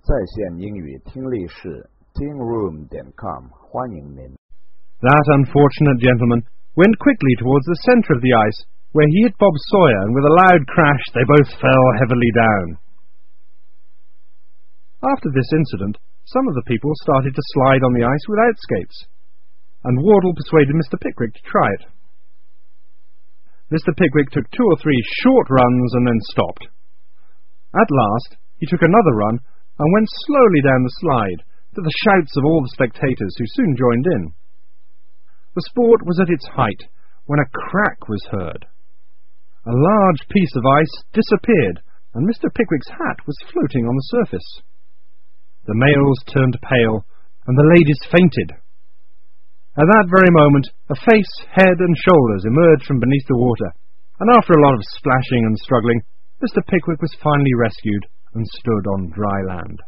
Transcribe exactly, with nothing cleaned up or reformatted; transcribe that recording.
在线英语听力室 ting room dot com 欢迎您。 That unfortunate gentleman went quickly towards the centre of the ice, where he hit Bob Sawyer, and with a loud crash they both fell heavily down. After this incident, some of the people started to slide on the ice without skates, and Wardle persuaded Mister Pickwick to try it. Mister Pickwick took two or three short runs and then stopped. At last he took another run and went slowly down the slide, to the shouts of all the spectators, who soon joined in. The sport was at its height when a crack was heard. A large piece of ice disappeared, and Mister Pickwick's hat was floating on the surface. The males turned pale, and the ladies fainted. At that very moment a face, head, and shoulders emerged from beneath the water, and after a lot of splashing and struggling, Mister Pickwick was finally rescued and stood on dry land.